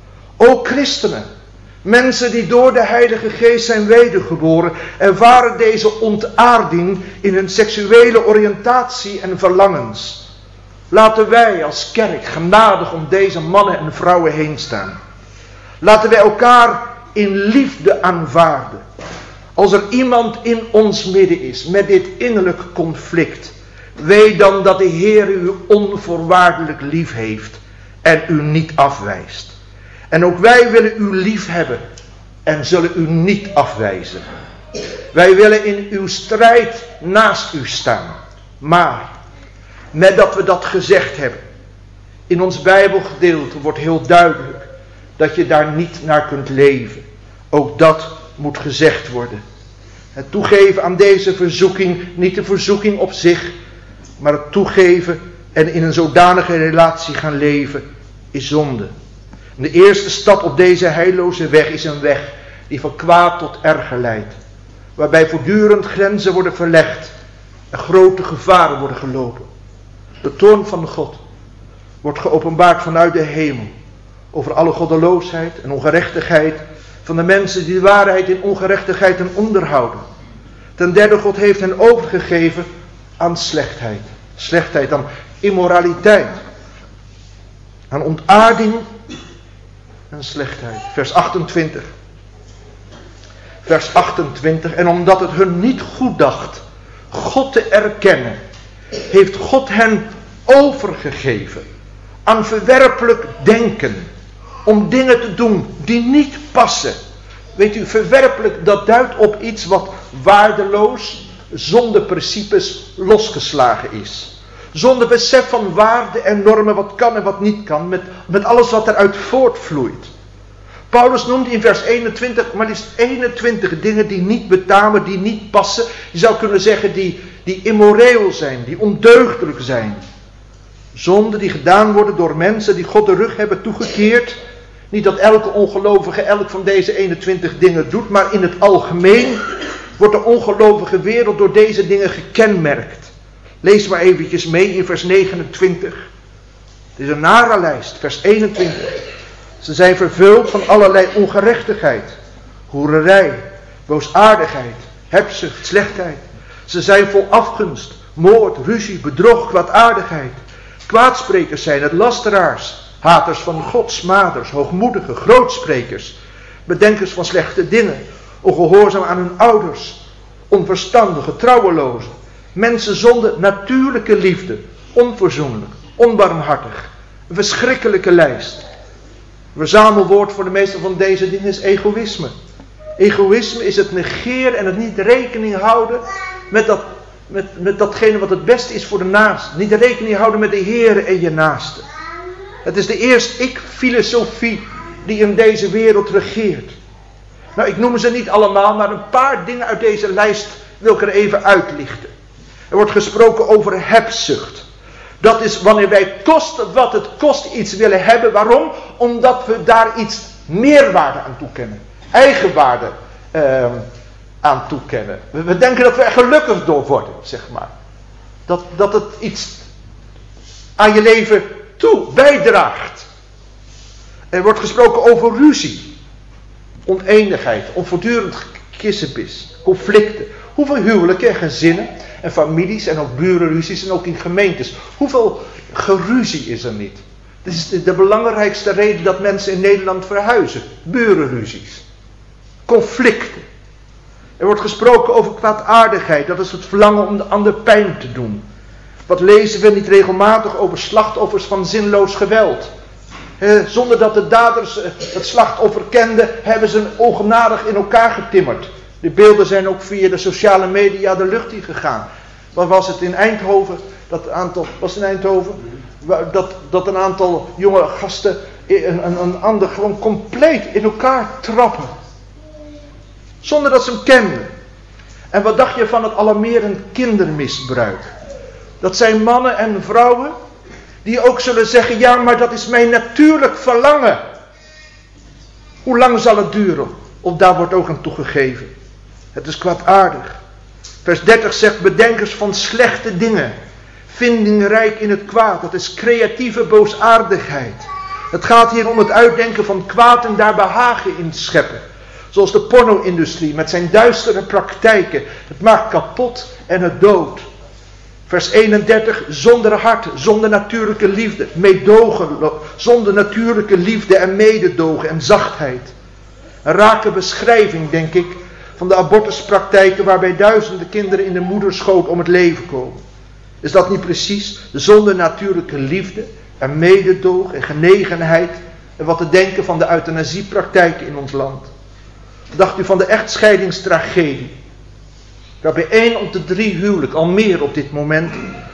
Ook christenen, mensen die door de Heilige Geest zijn wedergeboren, ervaren deze ontaarding in hun seksuele oriëntatie en verlangens. Laten wij als kerk genadig om deze mannen en vrouwen heen staan. Laten wij elkaar in liefde aanvaarden. Als er iemand in ons midden is met dit innerlijk conflict, weet dan dat de Heer u onvoorwaardelijk lief heeft en u niet afwijst. En ook wij willen u lief hebben en zullen u niet afwijzen. Wij willen in uw strijd naast u staan. Maar Met dat we dat gezegd hebben. In ons Bijbelgedeelte wordt heel duidelijk dat je daar niet naar kunt leven. Ook dat moet gezegd worden. Het toegeven aan deze verzoeking, niet de verzoeking op zich, maar het toegeven en in een zodanige relatie gaan leven, is zonde. En de eerste stap op deze heilloze weg is een weg die van kwaad tot erger leidt. Waarbij voortdurend grenzen worden verlegd en grote gevaren worden gelopen. De toorn van God wordt geopenbaard vanuit de hemel over alle goddeloosheid en ongerechtigheid van de mensen die de waarheid in ongerechtigheid en onderhouden. Ten derde, God heeft hen overgegeven aan slechtheid. Slechtheid, aan immoraliteit, aan ontaarding en slechtheid. Vers 28. Vers 28. En omdat het hun niet goed dacht God te erkennen, heeft God hen overgegeven aan verwerpelijk denken. Om dingen te doen die niet passen. Weet u, verwerpelijk, dat duidt op iets wat waardeloos, zonder principes losgeslagen is. Zonder besef van waarde en normen, wat kan en wat niet kan, met alles wat eruit voortvloeit. Paulus noemt in vers 21 maar liefst 21 dingen die niet betamen, die niet passen. Je zou kunnen zeggen die immoreel zijn, die ondeugdelijk zijn. Zonden die gedaan worden door mensen die God de rug hebben toegekeerd. Niet dat elke ongelovige elk van deze 21 dingen doet, maar in het algemeen wordt de ongelovige wereld door deze dingen gekenmerkt. Lees maar eventjes mee in vers 29. Het is een nare lijst, vers 21. Ze zijn vervuld van allerlei ongerechtigheid, hoererij, boosaardigheid, hebzucht, slechtheid. Ze zijn vol afgunst, moord, ruzie, bedrog, kwaadaardigheid. Kwaadsprekers zijn het, lasteraars, haters van God, smaders, hoogmoedigen, grootsprekers, bedenkers van slechte dingen, ongehoorzaam aan hun ouders, onverstandige, trouwelozen, mensen zonder natuurlijke liefde, onverzoenlijk, onbarmhartig. Een verschrikkelijke lijst. Een verzamelwoord voor de meeste van deze dingen is egoïsme. Egoïsme is het negeren en het niet rekening houden met datgene wat het beste is voor de naaste. Niet rekening houden met de Heer en je naaste. Het is de eerste ik-filosofie die in deze wereld regeert. Nou, ik noem ze niet allemaal, maar een paar dingen uit deze lijst wil ik er even uitlichten. Er wordt gesproken over hebzucht. Dat is wanneer wij koste wat het kost iets willen hebben. Waarom? Omdat we daar iets meerwaarde aan toekennen. Eigenwaarde aan toekennen. We denken dat we er gelukkig door worden, zeg maar. Dat het iets aan je leven toe bijdraagt. Er wordt gesproken over ruzie. Oneenigheid. Onvoortdurend kissenbis. Conflicten. Hoeveel huwelijken en gezinnen en families en ook burenruzies en ook in gemeentes. Hoeveel geruzie is er niet? Dit is de belangrijkste reden dat mensen in Nederland verhuizen. Burenruzies. Conflicten. Er wordt gesproken over kwaadaardigheid. Dat is het verlangen om de ander pijn te doen. Wat lezen we niet regelmatig over slachtoffers van zinloos geweld? Zonder dat de daders het slachtoffer kenden, hebben ze ongenadig in elkaar getimmerd. De beelden zijn ook via de sociale media de lucht in gegaan. Wat was het in Eindhoven? Dat een aantal jonge gasten een ander gewoon compleet in elkaar trappen. Zonder dat ze hem kenden. En wat dacht je van het alarmerend kindermisbruik? Dat zijn mannen en vrouwen die ook zullen zeggen, ja, maar dat is mijn natuurlijk verlangen. Hoe lang zal het duren? Of daar wordt ook aan toegegeven. Het is kwaadaardig. Vers 30 zegt, bedenkers van slechte dingen. Vindingrijk in het kwaad. Dat is creatieve boosaardigheid. Het gaat hier om het uitdenken van kwaad en daar behagen in scheppen. Zoals de porno-industrie met zijn duistere praktijken. Het maakt kapot en het dood. Vers 31, zonder hart, zonder natuurlijke liefde, meedogen, zonder natuurlijke liefde en mededogen en zachtheid. Een rake beschrijving, denk ik, van de abortuspraktijken waarbij duizenden kinderen in de moederschoot om het leven komen. Is dat niet precies zonder natuurlijke liefde en mededogen en genegenheid en wat te denken van de euthanasiepraktijken in ons land? Wat dacht u van de echtscheidingstragedie? Waarbij 1 op de 3 huwelijk, al meer op dit moment,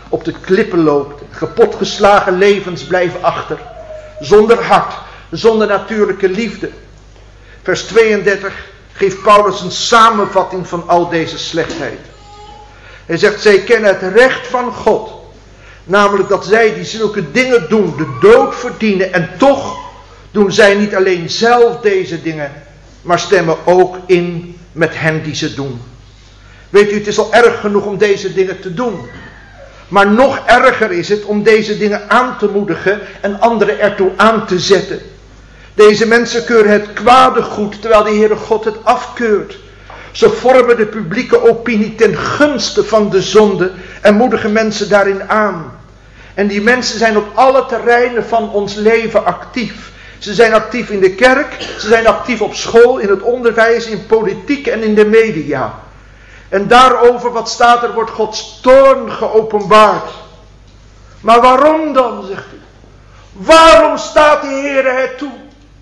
op de klippen loopt. Kapotgeslagen levens blijven achter. Zonder hart, zonder natuurlijke liefde. Vers 32 geeft Paulus een samenvatting van al deze slechtheid. Hij zegt, zij kennen het recht van God. Namelijk dat zij die zulke dingen doen, de dood verdienen. En toch doen zij niet alleen zelf deze dingen, maar stemmen ook in met hen die ze doen. Weet u, het is al erg genoeg om deze dingen te doen. Maar nog erger is het om deze dingen aan te moedigen en anderen ertoe aan te zetten. Deze mensen keuren het kwade goed, terwijl de Heere God het afkeurt. Ze vormen de publieke opinie ten gunste van de zonde en moedigen mensen daarin aan. En die mensen zijn op alle terreinen van ons leven actief. Ze zijn actief in de kerk, ze zijn actief op school, in het onderwijs, in politiek en in de media. En daarover, wat staat er, wordt Gods toorn geopenbaard. Maar waarom dan, zegt u? Waarom staat de Heere het toe?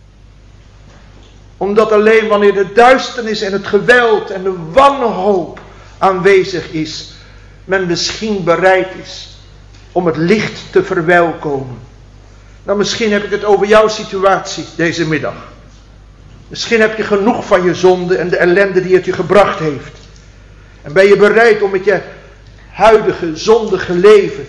Omdat alleen wanneer de duisternis en het geweld en de wanhoop aanwezig is, men misschien bereid is om het licht te verwelkomen. Nou, misschien heb ik het over jouw situatie deze middag. Misschien heb je genoeg van je zonde en de ellende die het je gebracht heeft. En ben je bereid om met je huidige zondige leven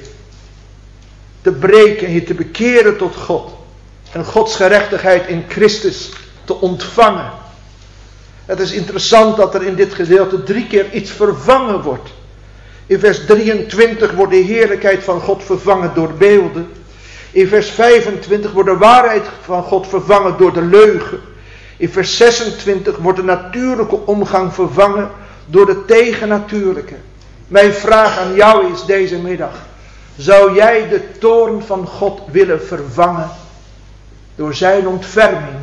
te breken en je te bekeren tot God. En Gods gerechtigheid in Christus te ontvangen. Het is interessant dat er in dit gedeelte 3 keer iets vervangen wordt. In vers 23 wordt de heerlijkheid van God vervangen door beelden. In vers 25 wordt de waarheid van God vervangen door de leugen. In vers 26 wordt de natuurlijke omgang vervangen door de tegennatuurlijke. Mijn vraag aan jou is deze middag: zou jij de toorn van God willen vervangen door zijn ontferming,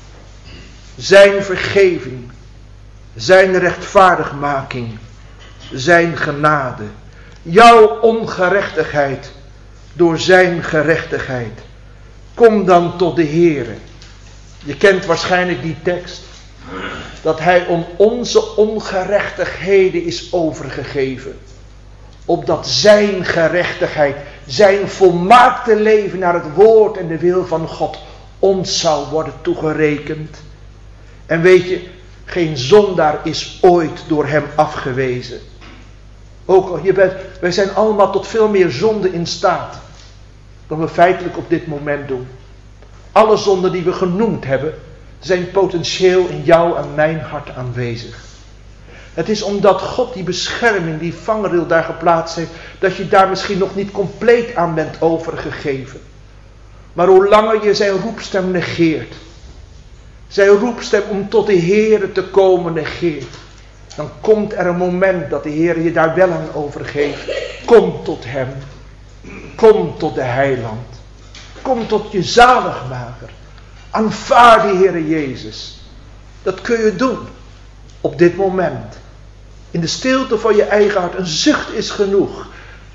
zijn vergeving, zijn rechtvaardigmaking, zijn genade, jouw ongerechtigheid door zijn gerechtigheid? Kom dan tot de Heere. Je kent waarschijnlijk die tekst. Dat hij om onze ongerechtigheden is overgegeven. Opdat zijn gerechtigheid, zijn volmaakte leven naar het woord en de wil van God ons zou worden toegerekend. En weet je, geen zondaar is ooit door hem afgewezen. Ook al wij zijn allemaal tot veel meer zonde in staat dan we feitelijk op dit moment doen. Alle zonden die we genoemd hebben, zijn potentieel in jou en mijn hart aanwezig. Het is omdat God die bescherming, die vangrail daar geplaatst heeft, dat je daar misschien nog niet compleet aan bent overgegeven. Maar hoe langer je zijn roepstem negeert, zijn roepstem om tot de Heere te komen negeert, dan komt er een moment dat de Heere je daar wel aan overgeeft. Kom tot hem. Kom tot de heiland. Kom tot je zaligmaker. Aanvaard de Heere Jezus. Dat kun je doen. Op dit moment. In de stilte van je eigen hart. Een zucht is genoeg.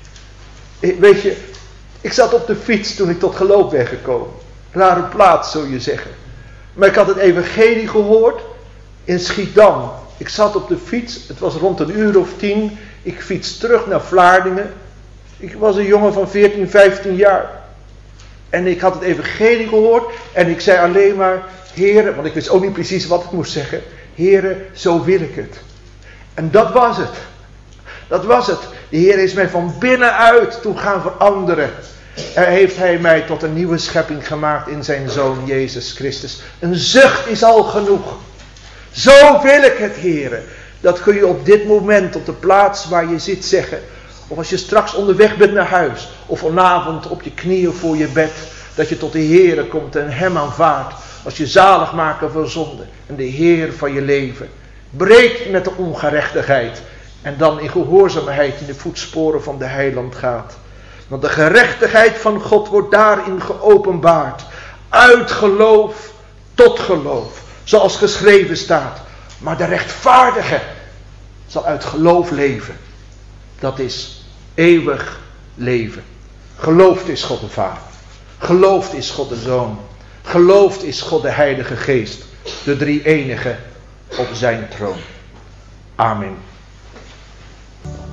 Weet je, ik zat op de fiets toen ik tot geloof ben gekomen. Rare plaats, zul je zeggen. Maar ik had het evangelie gehoord in Schiedam. Ik zat op de fiets, het was rond 10:00. Ik fiets terug naar Vlaardingen. Ik was een jongen van 14, 15 jaar. En ik had het evangelie gehoord. En ik zei alleen maar: Heere, want ik wist ook niet precies wat ik moest zeggen. Heere, zo wil ik het. En dat was het. Dat was het. De Heer is mij van binnenuit toe gaan veranderen. En heeft hij mij tot een nieuwe schepping gemaakt in zijn Zoon Jezus Christus. Een zucht is al genoeg. Zo wil ik het, Heere. Dat kun je op dit moment, op de plaats waar je zit, zeggen. Of als je straks onderweg bent naar huis. Of vanavond op je knieën voor je bed. Dat je tot de Heere komt en hem aanvaardt. Als je zaligmaker van zonde. En de Heer van je leven. Breek met de ongerechtigheid. En dan in gehoorzaamheid in de voetsporen van de heiland gaat. Want de gerechtigheid van God wordt daarin geopenbaard. Uit geloof tot geloof. Zoals geschreven staat. Maar de rechtvaardige zal uit geloof leven. Dat is eeuwig leven. Geloofd is God de Vader. Geloofd is God de Zoon. Geloofd is God de Heilige Geest. De drie-enige op zijn troon. Amen.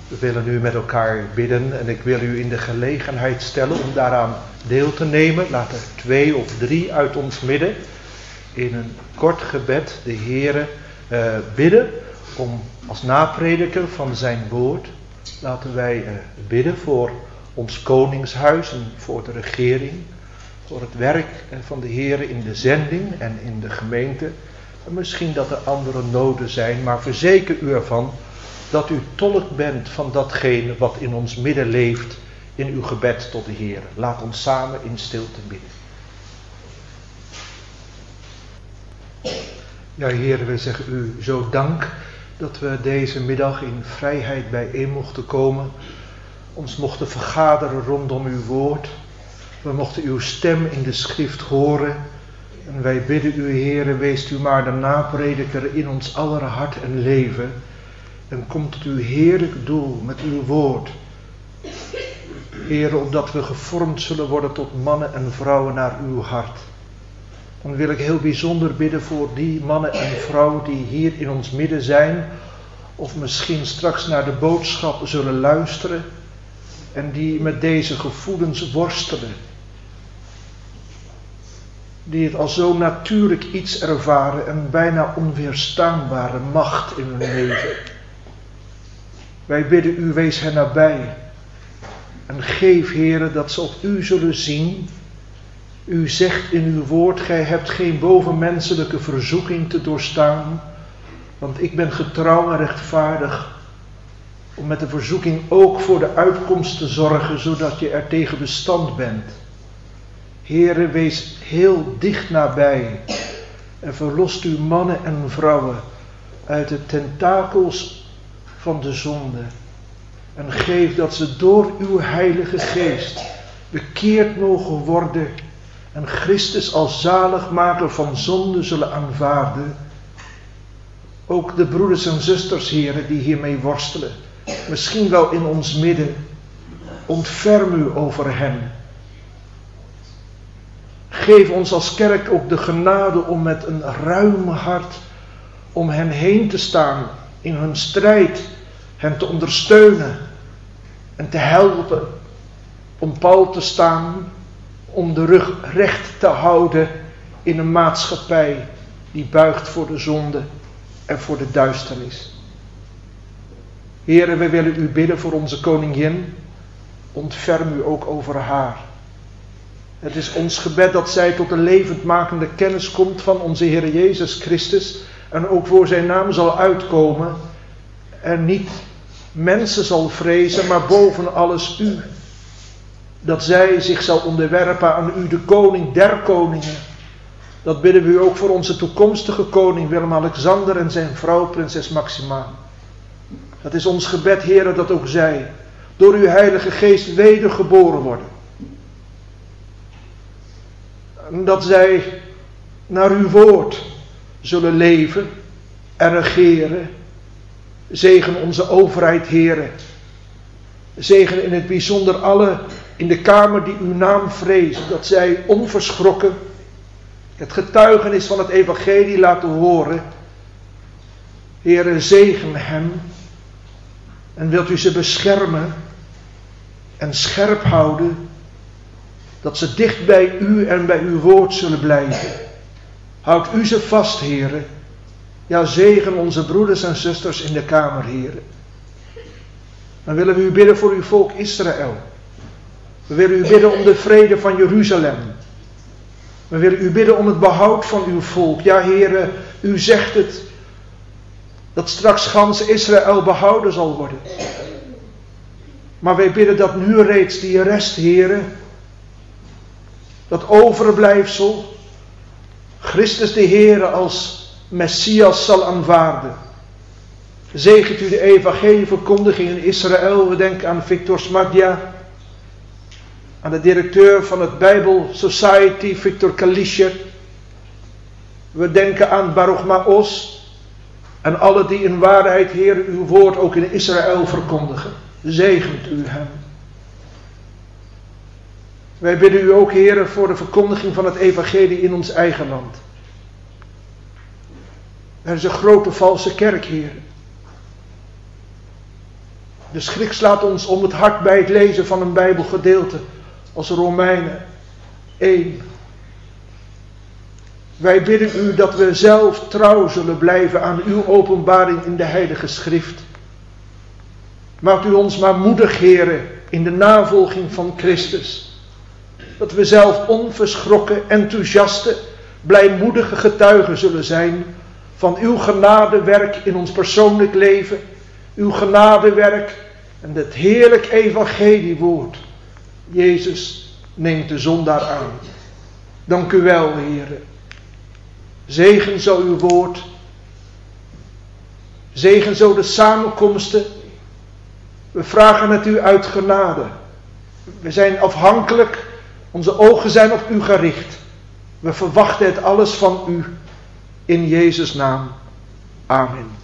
We willen nu met elkaar bidden en ik wil u in de gelegenheid stellen om daaraan deel te nemen. Laat er 2 of 3 uit ons midden in een kort gebed de Heere bidden om als naprediker van zijn woord. Laten wij bidden voor ons koningshuis en voor de regering, voor het werk van de Heere in de zending en in de gemeente. En misschien dat er andere noden zijn, maar verzeker u ervan dat u tolk bent van datgene wat in ons midden leeft in uw gebed tot de Heer. Laat ons samen in stilte bidden. Ja, Heer, wij zeggen u zo dank dat we deze middag in vrijheid bijeen mochten komen. Ons mochten vergaderen rondom uw woord. We mochten uw stem in de schrift horen. En wij bidden u, Heer, wees u maar de naprediker in ons aller hart en leven. En komt tot uw heerlijk doel met uw woord. Heer, opdat we gevormd zullen worden tot mannen en vrouwen naar uw hart. Dan wil ik heel bijzonder bidden voor die mannen en vrouwen die hier in ons midden zijn. Of misschien straks naar de boodschap zullen luisteren. En die met deze gevoelens worstelen. Die het als zo natuurlijk iets ervaren en bijna onweerstaanbare macht in hun leven. Wij bidden u, wees hen nabij. En geef, Heere, dat ze op u zullen zien. U zegt in uw woord, gij hebt geen bovenmenselijke verzoeking te doorstaan. Want ik ben getrouw en rechtvaardig. Om met de verzoeking ook voor de uitkomst te zorgen, zodat je er tegen bestand bent. Heere, wees heel dicht nabij. En verlost uw mannen en vrouwen uit de tentakels van de zonde. En geef dat ze door uw heilige geest bekeerd mogen worden en Christus als zaligmaker van zonde zullen aanvaarden. Ook de broeders en zusters, Heere, die hiermee worstelen, misschien wel in ons midden, ontferm u over hen. Geef ons als kerk ook de genade om met een ruim hart om hen heen te staan in hun strijd, hen te ondersteunen en te helpen om pal te staan, om de rug recht te houden in een maatschappij die buigt voor de zonde en voor de duisternis. Heere, wij willen u bidden voor onze koningin, ontferm u ook over haar. Het is ons gebed dat zij tot de levendmakende kennis komt van onze Heer Jezus Christus en ook voor zijn naam zal uitkomen en niet mensen zal vrezen, maar boven alles u. Dat zij zich zal onderwerpen aan u, de koning der koningen. Dat bidden we u ook voor onze toekomstige koning Willem-Alexander en zijn vrouw prinses Maxima. Het is ons gebed, Heere, dat ook zij door uw heilige geest wedergeboren worden. En dat zij naar uw woord zullen leven en regeren. Zegen onze overheid, Heere. Zegen in het bijzonder alle in de kamer die uw naam vrezen. Dat zij onverschrokken het getuigenis van het evangelie laten horen. Heere, zegen hen. En wilt u ze beschermen en scherp houden. Dat ze dicht bij u en bij uw woord zullen blijven. Houd u ze vast, Heere. Ja, zegen onze broeders en zusters in de kamer, Heere. Dan willen we u bidden voor uw volk Israël. We willen u bidden om de vrede van Jeruzalem. We willen u bidden om het behoud van uw volk. Ja, Heere, u zegt het. Dat straks gans Israël behouden zal worden. Maar wij bidden dat nu reeds die rest, Heere, dat overblijfsel, Christus de Heere als Messias zal aanvaarden. Zegent u de evangelieverkondiging in Israël. We denken aan Victor Smadja, aan de directeur van het Bible Society, Victor Kalischer. We denken aan Baruch Maos en alle die in waarheid, Heer, uw woord ook in Israël verkondigen. Zegent u hem. Wij bidden u ook, Heer, voor de verkondiging van het evangelie in ons eigen land. Er is een grote valse kerk, Heer. De schrik slaat ons om het hart bij het lezen van een Bijbelgedeelte als Romeinen 1. Wij bidden u dat we zelf trouw zullen blijven aan uw openbaring in de Heilige Schrift. Maakt u ons maar moedig, Heere, in de navolging van Christus. Dat we zelf onverschrokken, enthousiaste, blijmoedige getuigen zullen zijn van uw genadewerk in ons persoonlijk leven, uw genadewerk en het heerlijk evangeliewoord. Jezus neemt de zondaar aan. Dank u wel, Heere. Zegen zo uw woord. Zegen zo de samenkomsten. We vragen het u uit genade. We zijn afhankelijk. Onze ogen zijn op u gericht. We verwachten het alles van u. In Jezus' naam. Amen.